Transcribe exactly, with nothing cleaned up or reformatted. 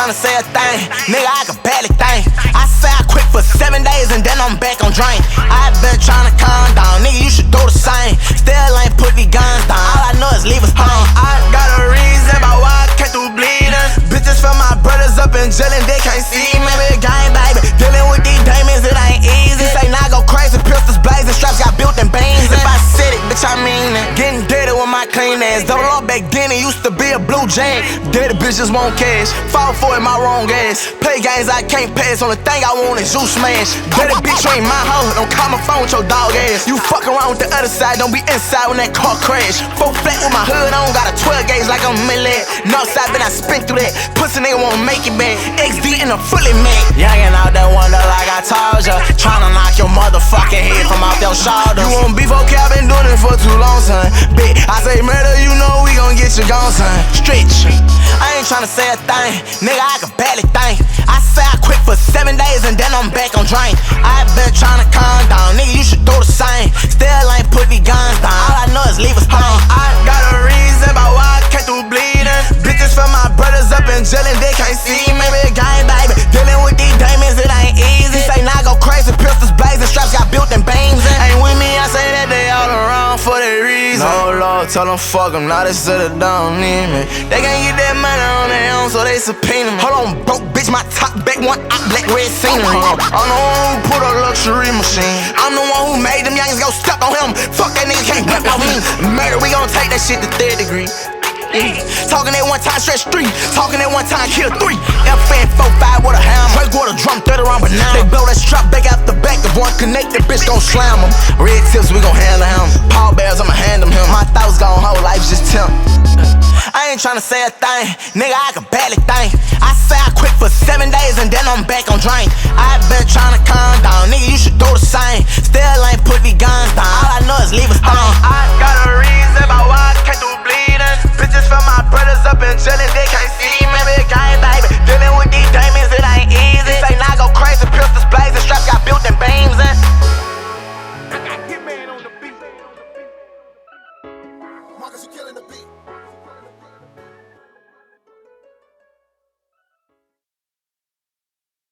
tryna say a thing, nigga, I can barely think. I say I quit for seven days and then I'm back on drink. I been tryna calm down, nigga, you should do the same. Still ain't put these guns down, all I know is leave us home. I got a reason about why I came through bleeding. Bitches for my brothers up in jail and they can't see me. Big gang, baby, dealing with these demons, it ain't easy. Say now go crazy, pistols blazing, straps got built in beans. If I said it, bitch, I mean it. Getting dirty with my clean ass. Double up back then, it used to be a blue jam. Dirty bitches won't cash, fall for it, my wrong ass. Play games I can't pass, only thing I want is you smash. Dirty bitch, you ain't my hoe, don't call my phone with your dog ass. You fuck around with the other side, don't be inside when that car crash. Four flat with my hood on, got a twelve gauge like I'm Millet. Northside, been I spin through that. Pussy nigga won't make it back. X D in a fully man. Youngin' out that wonder like I told ya. Tryna knock your motherfucking head from off your shoulders. You want beef, okay, I been doing it for too long, son. Bitch, I say murder, you know we gon' get you gone, son. Stretch. I ain't tryna say a thing, nigga, I can barely think. I say I quit for seven days and then I'm back on drink. I been tryna calm down, nigga, you should do the same. Still ain't put these guns down, all I know is leave us home. I got a reason about why I came through bleeding. Bitches for my brothers up in jail and they can't see me. Big gang, baby, dealing with these demons, it ain't easy. Say now go crazy, pistols blazing, straps got built in beams. Ain't with me, I say that they all around for that reason. No Lord, tell them fuck them, now they said it don't need me. They can't get that money on their own, so they subpoena me. Hold on, broke bitch, my top back one out, black red scenery. I'm the one who put a luxury machine. I'm the one who made them youngins go step on him. Fuck that nigga, can't rap on me. Murder, we gon' take that shit to third degree. Yeah. Talking at one time, stretch three. Talking at one time, kill three. F N four five with a hammer. Drake with a drum, thirty round banana. They blow that strap back out the back. If one connect, that bitch gon' slam him. Red tips, we gon' handle him. Paul Bears, I'ma hand him him. My thoughts gone, whole life's just temp. I ain't tryna say a thing, nigga, I can barely think. I say I quit for seven days and then I'm back on drink. I been tryna